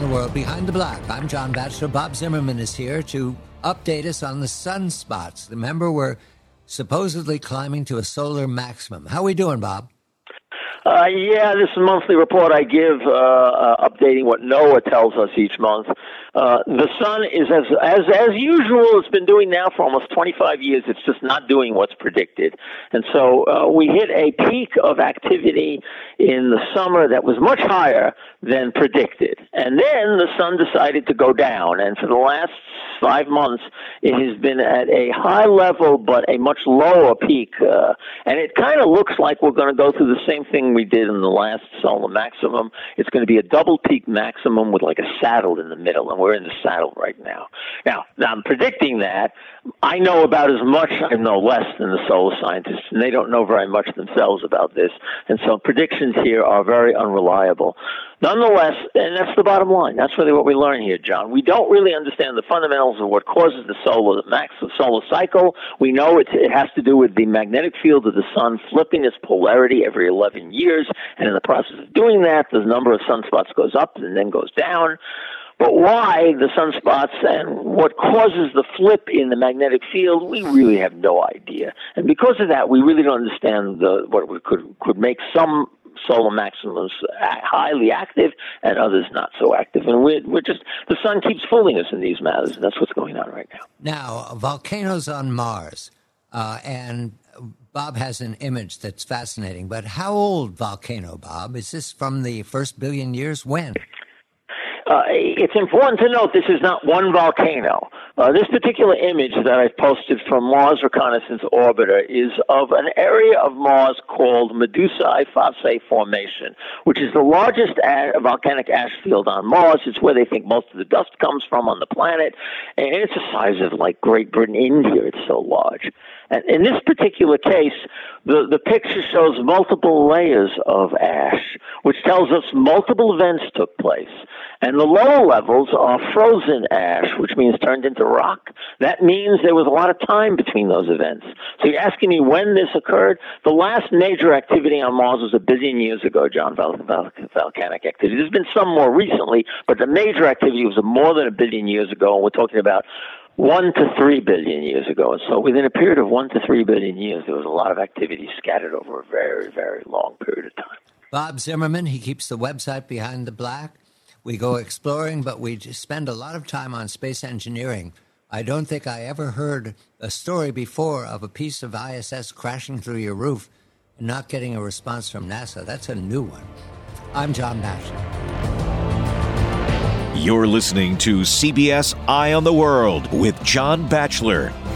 the World Behind the Black. I'm John Batchelor. Bob Zimmerman is here to update us on the sunspots. Remember, we're supposedly climbing to a solar maximum. How are we doing, Bob? This is a monthly report I give updating what NOAA tells us each month. The sun is, as usual, it's been doing now for almost 25 years. It's just not doing what's predicted. And so we hit a peak of activity in the summer that was much higher than predicted. And then the sun decided to go down. And for the last 5 months, it has been at a high level but a much lower peak. And it kind of looks like we're going to go through the same thing we did in the last solar maximum. It's going to be a double peak maximum with like a saddle in the middle, and we're in the saddle right now. Now I'm predicting that. I know about as much, I know less than the solar scientists, and they don't know very much themselves about this. And so predictions here are very unreliable. Nonetheless, and that's the bottom line. That's really what we learn here, John. We don't really understand the fundamentals of what causes the solar cycle. We know it has to do with the magnetic field of the sun flipping its polarity every 11 years, and in the process of doing that, the number of sunspots goes up and then goes down. But why the sunspots and what causes the flip in the magnetic field, we really have no idea. And because of that, we really don't understand what could make some solar maximums highly active and others not so active. And we're just, the sun keeps fooling us in these matters, and that's what's going on right now. Now, volcanoes on Mars, and Bob has an image that's fascinating, but how old volcano, Bob? Is this from the first billion years? When? It's important to note this is not one volcano. This particular image that I've posted from Mars Reconnaissance Orbiter is of an area of Mars called Medusae Fossae Formation, which is the largest volcanic ash field on Mars. It's where they think most of the dust comes from on the planet, and it's the size of like Great Britain, India. It's so large. And in this particular case, the picture shows multiple layers of ash, which tells us multiple events took place. And the lower levels are frozen ash, which means turned into rock. That means there was a lot of time between those events. So you're asking me when this occurred? The last major activity on Mars was 1 billion years ago, John, volcanic activity. There's been some more recently, but the major activity was more than 1 billion years ago, and we're talking about 1 to 3 billion years ago. And so within a period of 1 to 3 billion years, there was a lot of activity scattered over a very, very long period of time. Bob Zimmerman, he keeps the website Behind the Black. We go exploring, but we spend a lot of time on space engineering. I don't think I ever heard a story before of a piece of ISS crashing through your roof and not getting a response from NASA. That's a new one. I'm John Batchelor. You're listening to CBS Eye on the World with John Batchelor.